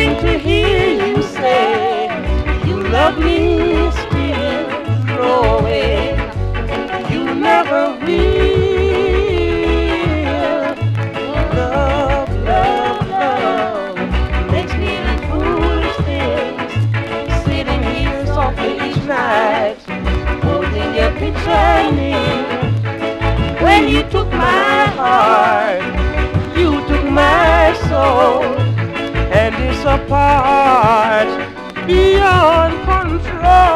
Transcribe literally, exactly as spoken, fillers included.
loving to hear you say you love me still. Throw away, you never will. Love, love, love makes me do foolish things. Sitting here softly each night, holding your picture near. When you took my heart, you took my soul. And it's apart beyond control.